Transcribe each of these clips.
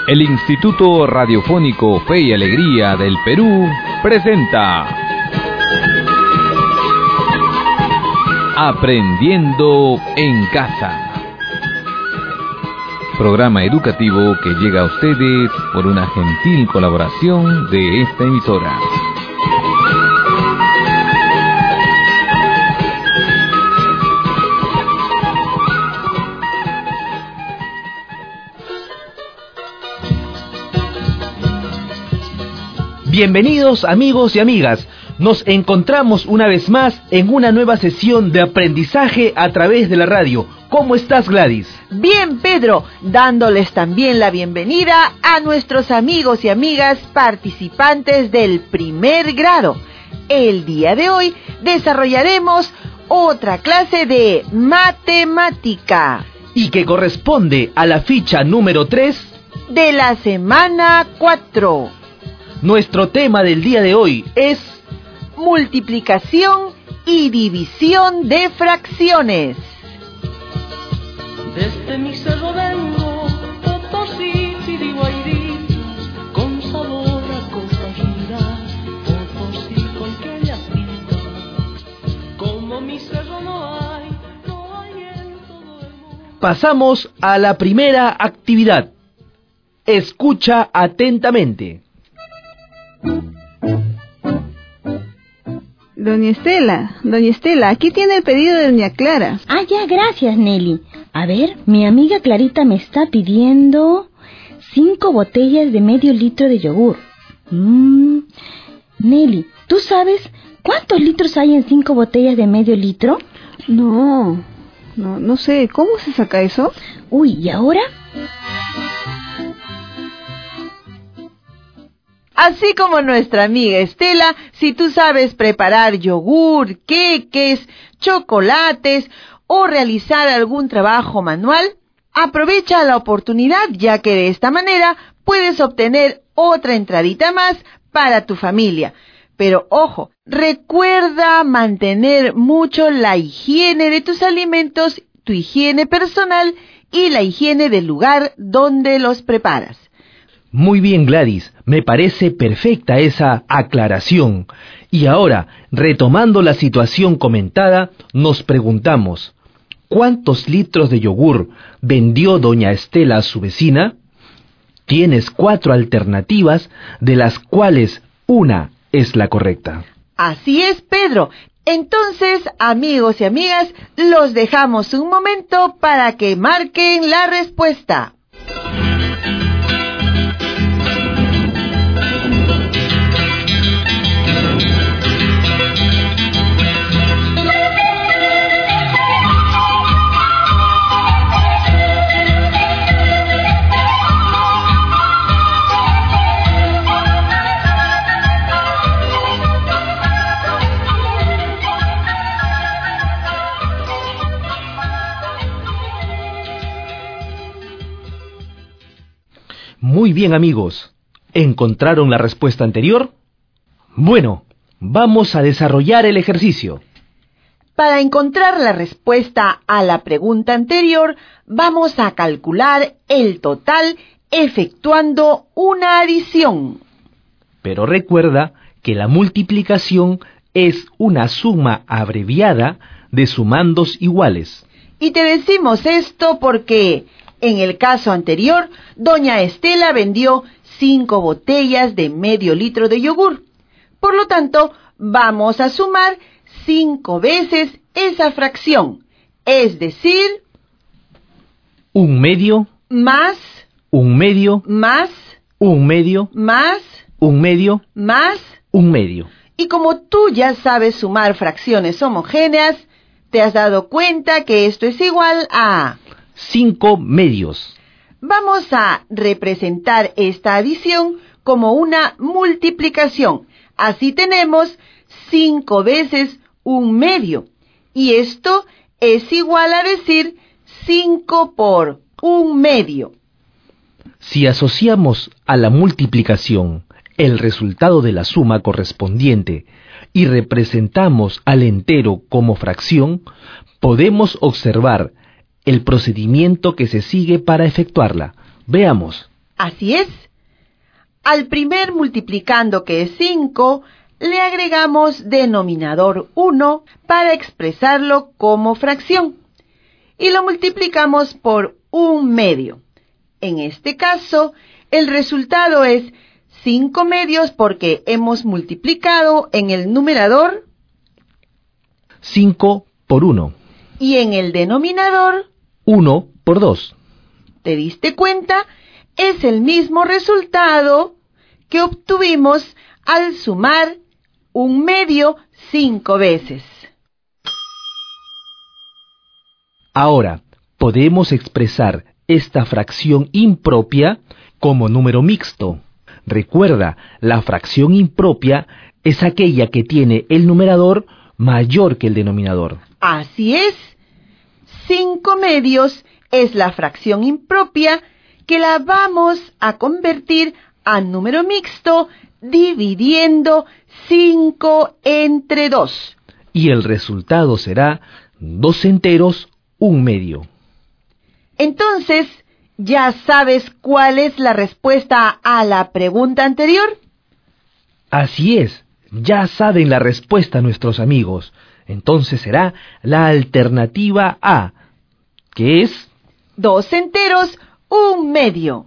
El Instituto Radiofónico Fe y Alegría del Perú presenta Aprendiendo en Casa. Programa educativo que llega a ustedes por una gentil colaboración de esta emisora. Bienvenidos amigos y amigas, nos encontramos una vez más en una nueva sesión de aprendizaje a través de la radio. ¿Cómo estás, Gladys? Bien, Pedro, dándoles también la bienvenida a nuestros amigos y amigas participantes del primer grado. El día de hoy desarrollaremos otra clase de matemática. Y que corresponde a la ficha número 3 de la semana 4. Nuestro tema del día de hoy es multiplicación y división de fracciones. Desde mi cerro vengo, Potosí, Chiriguayrí, con sabor a compañía, Potosí con que ella pinta. Como mi cerro no hay en todo el mundo. Pasamos a la primera actividad. Escucha atentamente. Doña Estela, aquí tiene el pedido de doña Clara. Ah, ya, gracias, Nelly. A ver, mi amiga Clarita me está pidiendo 5 botellas de medio litro de yogur. Nelly, ¿tú sabes cuántos litros hay en 5 botellas de medio litro? No sé, ¿cómo se saca eso? Uy, ¿y ahora? Así como nuestra amiga Estela, si tú sabes preparar yogur, queques, chocolates o realizar algún trabajo manual, aprovecha la oportunidad, ya que de esta manera puedes obtener otra entradita más para tu familia. Pero ojo, recuerda mantener mucho la higiene de tus alimentos, tu higiene personal y la higiene del lugar donde los preparas. Muy bien, Gladys, me parece perfecta esa aclaración. Y ahora, retomando la situación comentada, nos preguntamos, ¿cuántos litros de yogur vendió doña Estela a su vecina? Tienes 4 alternativas, de las cuales una es la correcta. Así es, Pedro. Entonces, amigos y amigas, los dejamos un momento para que marquen la respuesta. Muy bien, amigos. ¿Encontraron la respuesta anterior? Bueno, vamos a desarrollar el ejercicio. Para encontrar la respuesta a la pregunta anterior, vamos a calcular el total efectuando una adición. Pero recuerda que la multiplicación es una suma abreviada de sumandos iguales. Y te decimos esto porque en el caso anterior, doña Estela vendió 5 botellas de medio litro de yogur. Por lo tanto, vamos a sumar 5 veces esa fracción, es decir, 1 medio, más, 1 medio, más, 1 medio, más, 1 medio, más, 1 medio. Y como tú ya sabes sumar fracciones homogéneas, te has dado cuenta que esto es igual a 5 medios. Vamos a representar esta adición como una multiplicación. Así tenemos 5 veces 1 medio. Y esto es igual a decir 5 por 1 medio. Si asociamos a la multiplicación el resultado de la suma correspondiente y representamos al entero como fracción, podemos observar el procedimiento que se sigue para efectuarla. Veamos. Así es. Al primer multiplicando, que es 5, le agregamos denominador 1 para expresarlo como fracción. Y lo multiplicamos por 1/2. En este caso, el resultado es 5/2 porque hemos multiplicado en el numerador 5 por 1. y en el denominador 1 por 2. ¿Te diste cuenta? Es el mismo resultado que obtuvimos al sumar 1/2 5 veces. Ahora, podemos expresar esta fracción impropia como número mixto. Recuerda, la fracción impropia es aquella que tiene el numerador mayor que el denominador. Así es. 5/2 es la fracción impropia que la vamos a convertir a número mixto dividiendo 5 entre 2. Y el resultado será 2 enteros, 1/2. Entonces, ¿ya sabes cuál es la respuesta a la pregunta anterior? Así es, ya saben la respuesta nuestros amigos. Entonces será la alternativa A, que es 2 enteros, 1/2.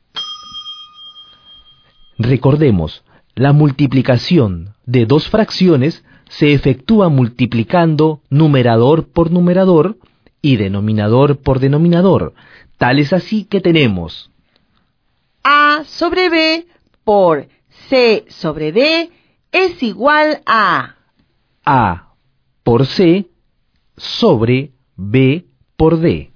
Recordemos, la multiplicación de dos fracciones se efectúa multiplicando numerador por numerador y denominador por denominador. Tal es así que tenemos A sobre B por C sobre D es igual a A por C sobre B por D.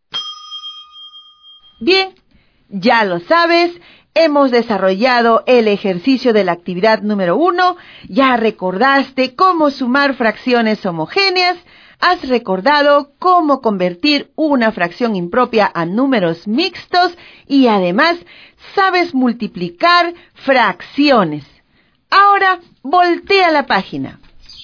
Bien, ya lo sabes, hemos desarrollado el ejercicio de la actividad número 1, ya recordaste cómo sumar fracciones homogéneas, has recordado cómo convertir una fracción impropia a números mixtos y además sabes multiplicar fracciones. Ahora, voltea la página.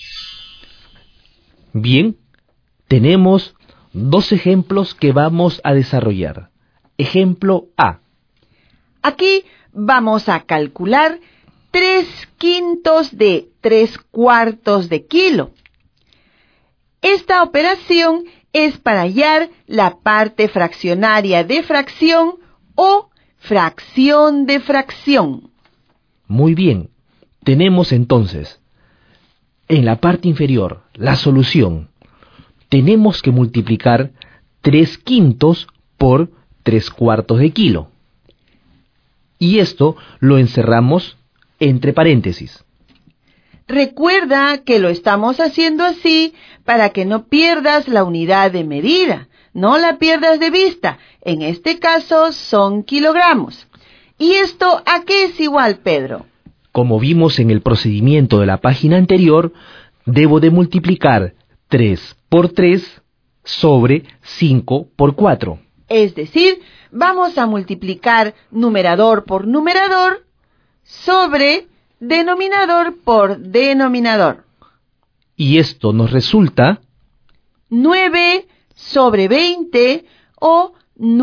Bien, tenemos dos ejemplos que vamos a desarrollar. Ejemplo A. Aquí vamos a calcular 3/5 de 3/4 de kilo. Esta operación es para hallar la parte fraccionaria de fracción o fracción de fracción. Muy bien, tenemos entonces en la parte inferior la solución. Tenemos que multiplicar 3/5 por 3/4 de kilo. Y esto lo encerramos entre paréntesis. Recuerda que lo estamos haciendo así para que no pierdas la unidad de medida, no la pierdas de vista. En este caso son kilogramos. ¿Y esto a qué es igual, Pedro? Como vimos en el procedimiento de la página anterior, debo de multiplicar 3 por 3 sobre 5 por 4. Es decir, vamos a multiplicar numerador por numerador sobre denominador por denominador. Y esto nos resulta 9 sobre 20 o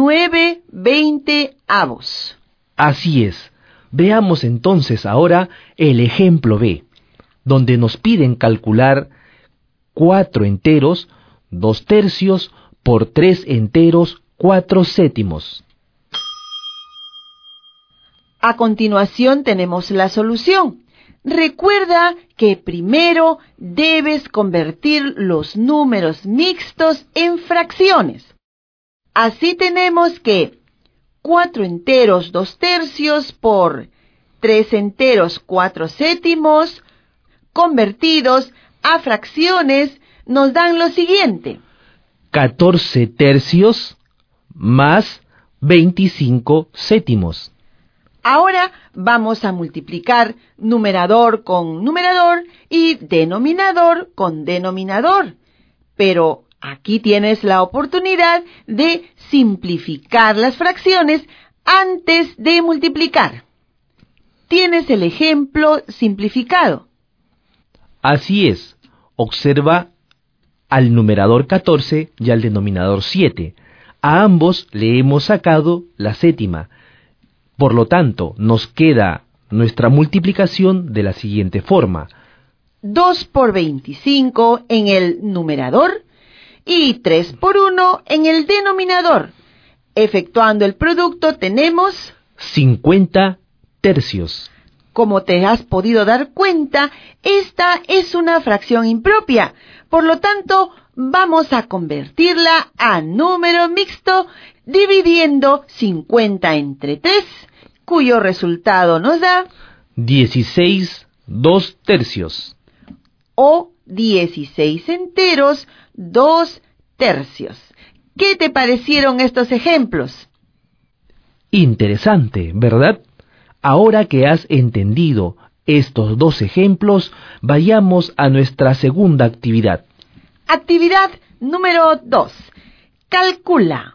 9/20. Así es. Veamos entonces ahora el ejemplo B, donde nos piden calcular 4 enteros, 2 tercios por 3 enteros, 4 séptimos. A continuación tenemos la solución. Recuerda que primero debes convertir los números mixtos en fracciones. Así tenemos que 4 enteros 2 tercios por 3 enteros 4 séptimos convertidos a fracciones nos dan lo siguiente. 14 tercios más 25 séptimos. Ahora vamos a multiplicar numerador con numerador y denominador con denominador. Pero aquí tienes la oportunidad de simplificar las fracciones antes de multiplicar. Tienes el ejemplo simplificado. Así es. Observa al numerador 14 y al denominador 7. A ambos le hemos sacado la séptima. Por lo tanto, nos queda nuestra multiplicación de la siguiente forma. 2 por 25 en el numerador y 3 por 1 en el denominador. Efectuando el producto tenemos 50 tercios. Como te has podido dar cuenta, esta es una fracción impropia. Por lo tanto, vamos a convertirla a número mixto dividiendo 50 entre 3, cuyo resultado nos da 16 2/3. O 16 enteros 2/3. ¿Qué te parecieron estos ejemplos? Interesante, ¿verdad? Ahora que has entendido estos dos ejemplos, vayamos a nuestra segunda actividad. Actividad número 2. Calcula.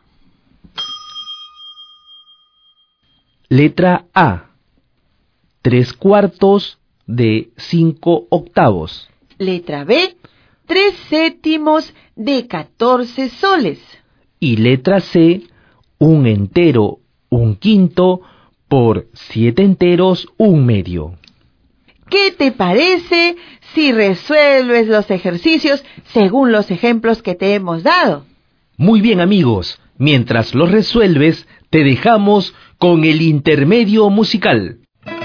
Letra A. 3/4 de 5/8. Letra B. 3/7 de 14 soles. Y letra C. 1 entero 1/5 por 7 enteros 1/2. ¿Qué te parece si resuelves los ejercicios según los ejemplos que te hemos dado? Muy bien, amigos. Mientras los resuelves, te dejamos con el intermedio musical.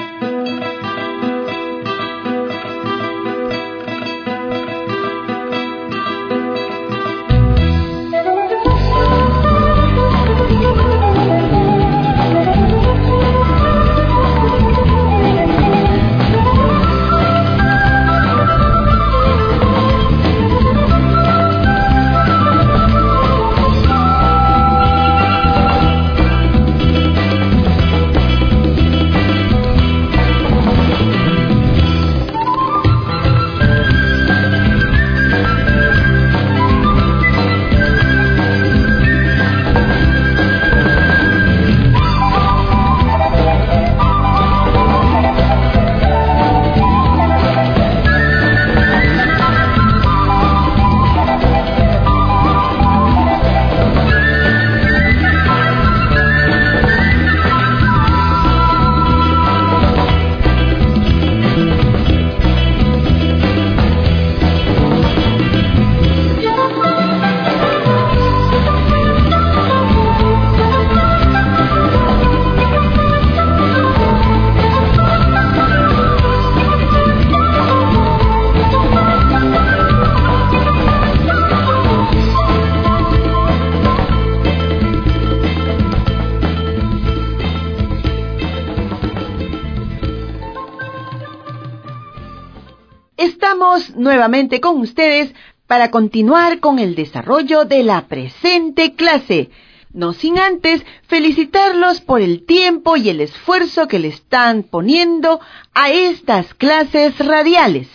Estamos nuevamente con ustedes para continuar con el desarrollo de la presente clase, no sin antes felicitarlos por el tiempo y el esfuerzo que le están poniendo a estas clases radiales.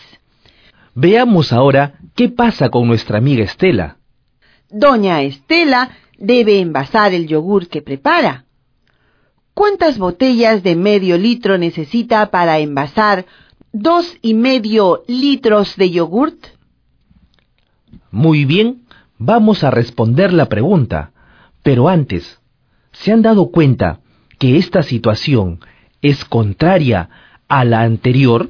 Veamos ahora qué pasa con nuestra amiga Estela. Doña Estela debe envasar el yogur que prepara. ¿Cuántas botellas de medio litro necesita para envasar 2,5 litros de yogurt? Muy bien, vamos a responder la pregunta. Pero antes, ¿se han dado cuenta que esta situación es contraria a la anterior?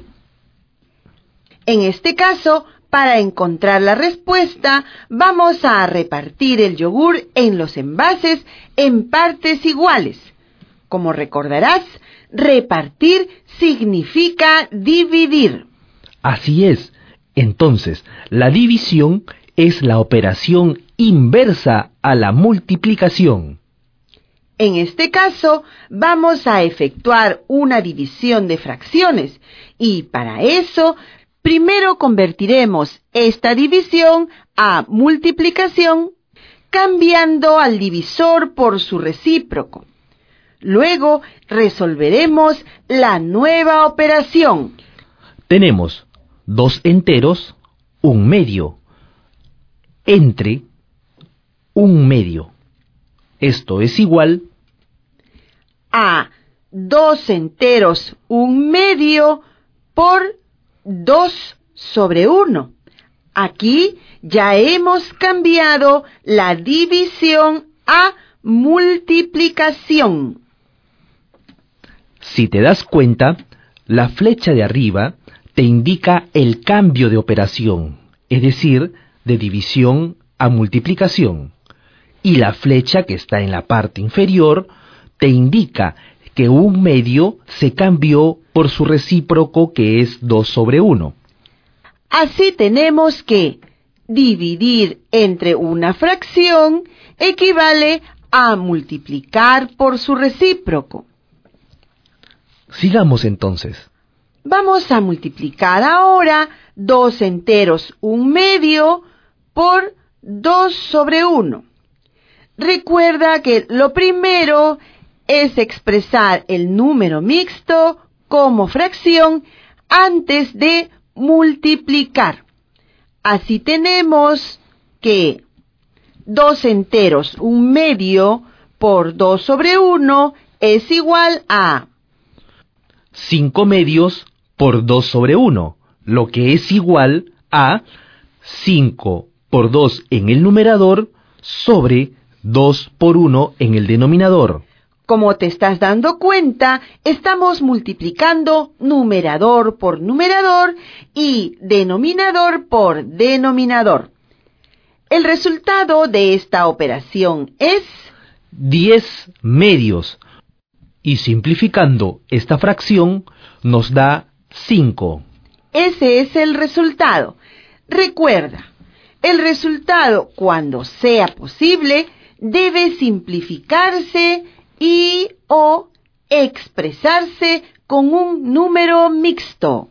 En este caso, para encontrar la respuesta, vamos a repartir el yogur en los envases en partes iguales. Como recordarás, repartir significa dividir. Así es. Entonces, la división es la operación inversa a la multiplicación. En este caso, vamos a efectuar una división de fracciones y para eso, primero convertiremos esta división a multiplicación cambiando al divisor por su recíproco. Luego resolveremos la nueva operación. Tenemos 2 enteros, 1/2, entre 1/2. Esto es igual a 2 enteros 1/2 por 2/1. Aquí ya hemos cambiado la división a multiplicación. Si te das cuenta, la flecha de arriba te indica el cambio de operación, es decir, de división a multiplicación. Y la flecha que está en la parte inferior te indica que 1/2 se cambió por su recíproco, que es 2/1. Así tenemos que dividir entre una fracción equivale a multiplicar por su recíproco. Sigamos entonces. Vamos a multiplicar ahora 2 enteros 1/2 por 2/1. Recuerda que lo primero es expresar el número mixto como fracción antes de multiplicar. Así tenemos que 2 enteros 1/2 por 2/1 es igual a 5/2 por 2/1, lo que es igual a 5 por 2 en el numerador sobre 2 por 1 en el denominador. Como te estás dando cuenta, estamos multiplicando numerador por numerador y denominador por denominador. El resultado de esta operación es 10/2. Y simplificando esta fracción nos da 5. Ese es el resultado. Recuerda, el resultado, cuando sea posible, debe simplificarse y o expresarse con un número mixto.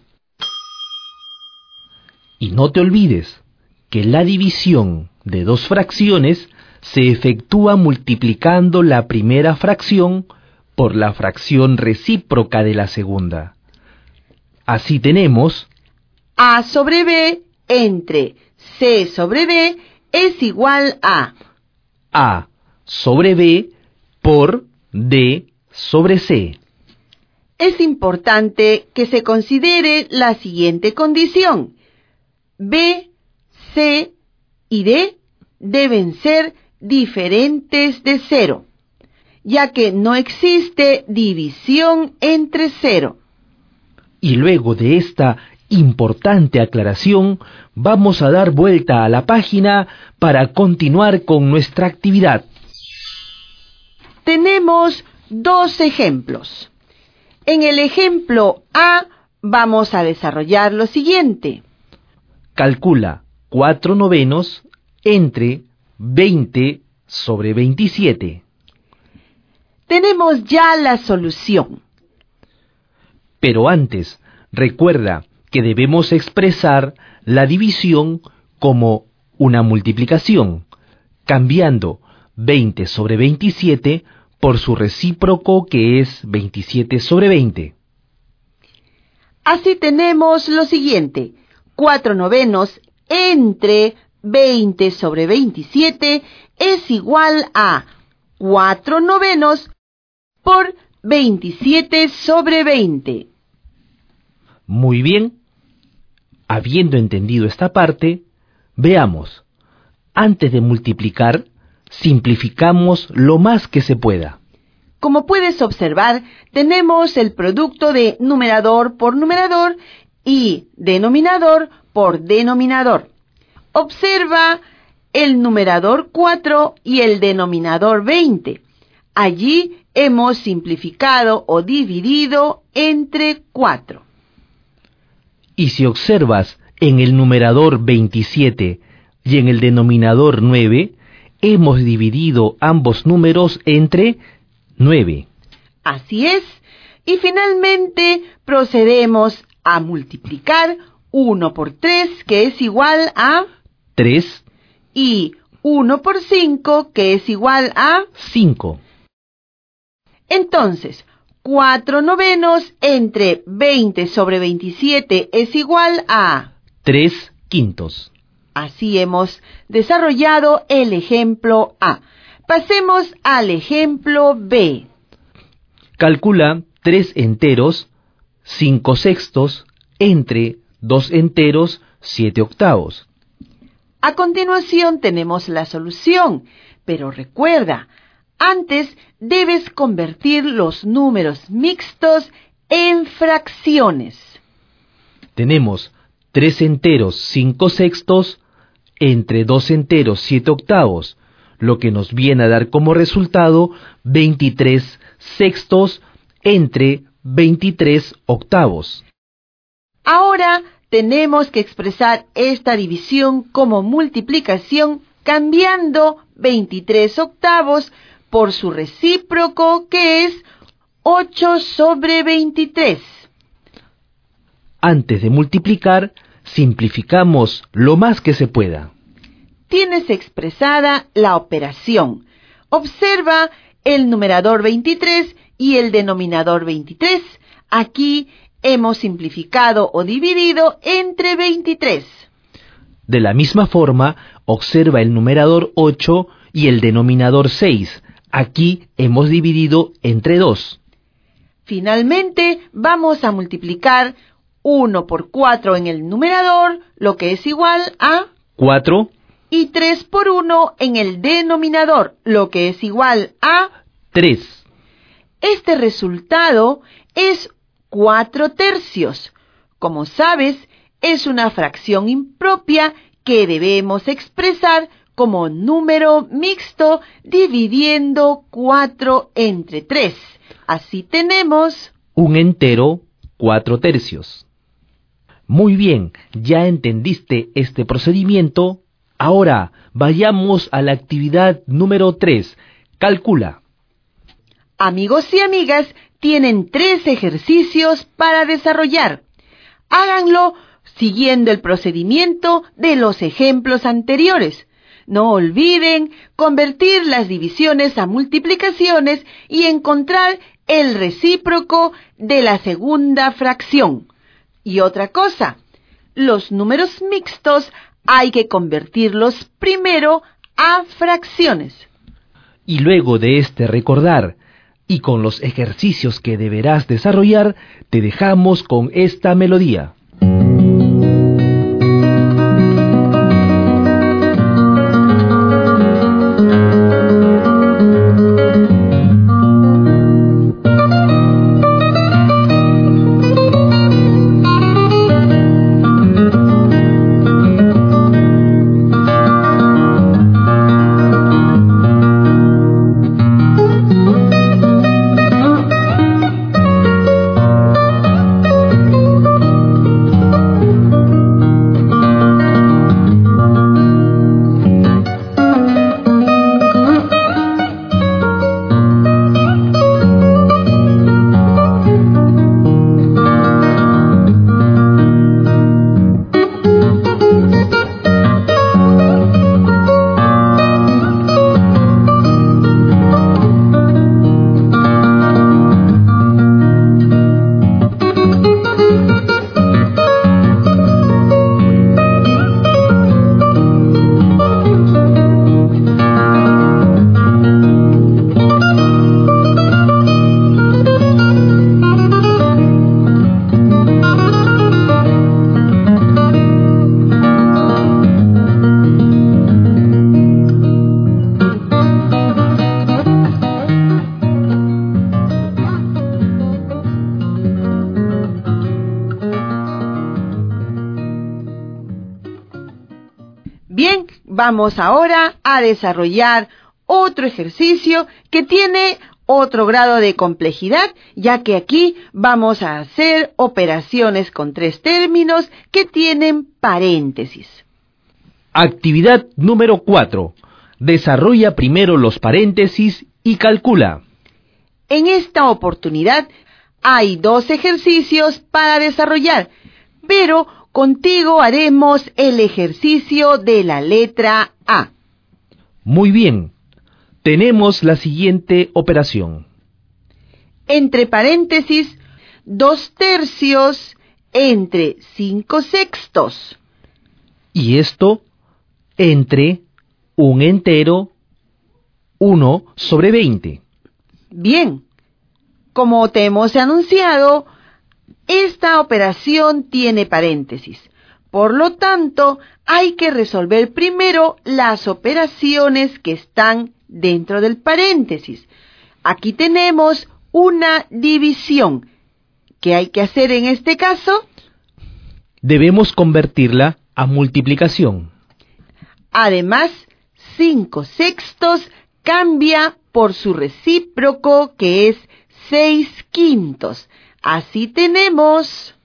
Y no te olvides que la división de dos fracciones se efectúa multiplicando la primera fracción por la fracción recíproca de la segunda. Así tenemos A sobre B entre C sobre B es igual A sobre B por D sobre C. Es importante que se considere la siguiente condición. B, C y D deben ser diferentes de 0, ya que no existe división entre 0. Y luego de esta importante aclaración, vamos a dar vuelta a la página para continuar con nuestra actividad. Tenemos dos ejemplos. En el ejemplo A vamos a desarrollar lo siguiente. Calcula 4/9 entre 20 sobre 27. Tenemos ya la solución. Pero antes, recuerda que debemos expresar la división como una multiplicación, cambiando 20 sobre 27 por su recíproco, que es 27 sobre 20. Así tenemos lo siguiente. 4/9 entre 20 sobre 27 es igual a 4/9 por 27 sobre 20. Muy bien. Habiendo entendido esta parte, veamos. Antes de multiplicar, simplificamos lo más que se pueda. Como puedes observar, tenemos el producto de numerador por numerador y denominador por denominador. Observa el numerador 4 y el denominador 20. Allí hemos simplificado o dividido entre 4. Y si observas en el numerador 27 y en el denominador 9, hemos dividido ambos números entre 9. Así es. Y finalmente procedemos a multiplicar 1 por 3, que es igual a 3, y 1 por 5, que es igual a 5. Entonces, 4/9 entre 20 sobre 27 es igual a 3/5. Así hemos desarrollado el ejemplo A. Pasemos al ejemplo B. Calcula 3 enteros, 5/6 entre 2 enteros, 7/8. A continuación tenemos la solución, pero recuerda, Antes debes convertir los números mixtos en fracciones. Tenemos 3 enteros 5 sextos entre 2 enteros 7 octavos, lo que nos viene a dar como resultado 23 sextos entre 23 octavos. Ahora tenemos que expresar esta división como multiplicación cambiando 23 octavos por su recíproco, que es 8 sobre 23. Antes de multiplicar, simplificamos lo más que se pueda. Tienes expresada la operación. Observa el numerador 23 y el denominador 23. Aquí hemos simplificado o dividido entre 23. De la misma forma, observa el numerador 8 y el denominador 6. Aquí hemos dividido entre 2. Finalmente, vamos a multiplicar 1 por 4 en el numerador, lo que es igual a 4. Y 3 por 1 en el denominador, lo que es igual a 3. Este resultado es 4/3. Como sabes, es una fracción impropia que debemos expresar como número mixto dividiendo 4 entre 3. Así tenemos un entero 4/3. Muy bien, ya entendiste este procedimiento. Ahora vayamos a la actividad número 3. Calcula. Amigos y amigas, tienen 3 ejercicios para desarrollar. Háganlo siguiendo el procedimiento de los ejemplos anteriores. No olviden convertir las divisiones a multiplicaciones y encontrar el recíproco de la segunda fracción. Y otra cosa, los números mixtos hay que convertirlos primero a fracciones. Y luego de este recordar y con los ejercicios que deberás desarrollar, te dejamos con esta melodía. Bien, vamos ahora a desarrollar otro ejercicio que tiene otro grado de complejidad, ya que aquí vamos a hacer operaciones con 3 términos que tienen paréntesis. Actividad número 4. Desarrolla primero los paréntesis y calcula. En esta oportunidad hay 2 ejercicios para desarrollar, pero contigo haremos el ejercicio de la letra A. Muy bien. Tenemos la siguiente operación. Entre paréntesis, 2/3 entre 5 sextos. Y esto entre un entero 1 sobre 20. Bien, como te hemos anunciado, esta operación tiene paréntesis. Por lo tanto, hay que resolver primero las operaciones que están dentro del paréntesis. Aquí tenemos una división. ¿Qué hay que hacer en este caso? Debemos convertirla a multiplicación. Además, 5/6 cambia por su recíproco, que es 6/5. Así tenemos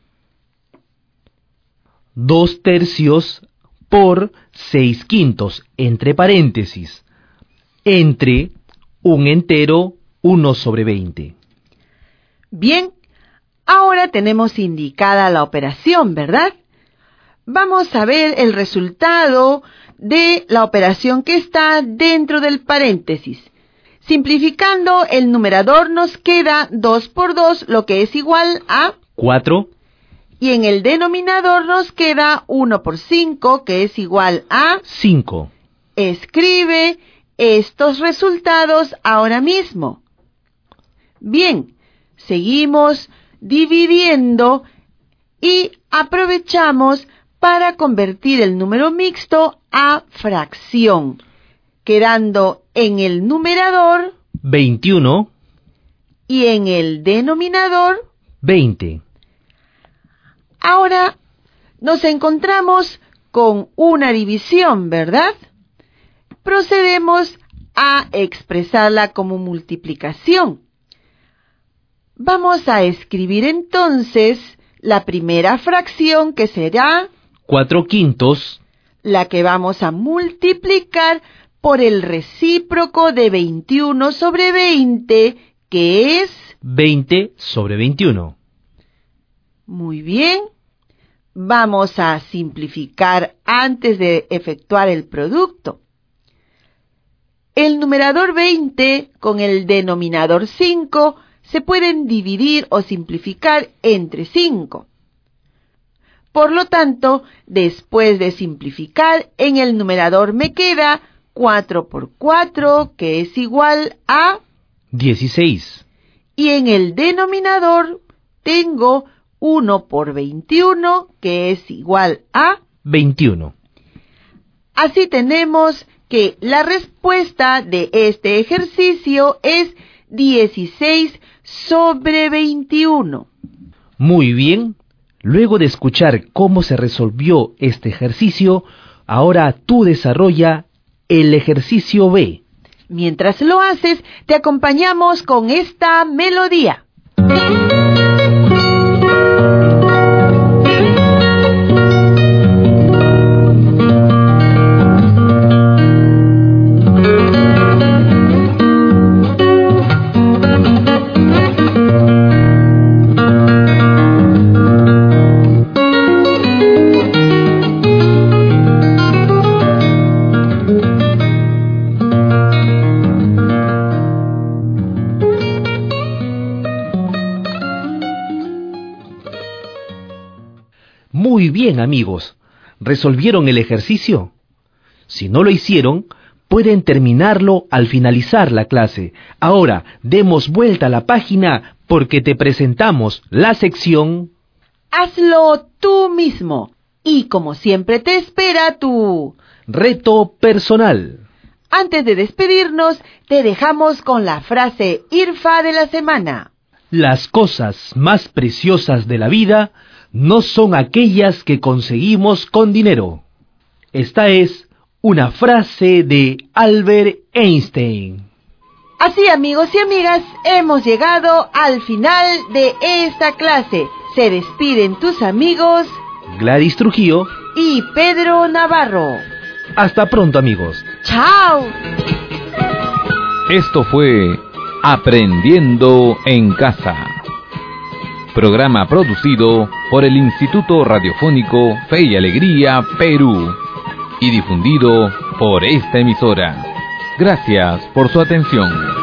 2/3 por 6/5, entre paréntesis, entre un entero 1/20. Bien, ahora tenemos indicada la operación, ¿verdad? Vamos a ver el resultado de la operación que está dentro del paréntesis. Simplificando, el numerador nos queda 2 por 2, lo que es igual a 4. Y en el denominador nos queda 1 por 5, que es igual a 5. Escribe estos resultados ahora mismo. Bien, seguimos dividiendo y aprovechamos para convertir el número mixto a fracción, quedando en el numerador 21 y en el denominador 20. Ahora nos encontramos con una división, ¿verdad? Procedemos a expresarla como multiplicación. Vamos a escribir entonces la primera fracción, que será 4/5, la que vamos a multiplicar por el recíproco de 21/20, que es 20/21. Muy bien. Vamos a simplificar antes de efectuar el producto. El numerador 20 con el denominador 5 se pueden dividir o simplificar entre 5. Por lo tanto, después de simplificar, en el numerador me queda 4 por 4, que es igual a 16. Y en el denominador tengo 1 por 21, que es igual a 21. Así tenemos que la respuesta de este ejercicio es 16/21. Muy bien. Luego de escuchar cómo se resolvió este ejercicio, ahora tú desarrolla el ejercicio B. Mientras lo haces, te acompañamos con esta melodía. Muy bien, amigos. ¿Resolvieron el ejercicio? Si no lo hicieron, pueden terminarlo al finalizar la clase. Ahora, demos vuelta a la página porque te presentamos la sección Hazlo tú mismo. Y como siempre te espera tu Reto Personal. Antes de despedirnos, te dejamos con la frase IRFA de la semana. Las cosas más preciosas de la vida no son aquellas que conseguimos con dinero. Esta es una frase de Albert Einstein. Así, amigos y amigas, hemos llegado al final de esta clase. Se despiden tus amigos Gladys Trujillo. y Pedro Navarro. Hasta pronto, amigos. ¡Chao! Esto fue Aprendiendo en Casa. Programa producido por el Instituto Radiofónico Fe y Alegría, Perú, y difundido por esta emisora. Gracias por su atención.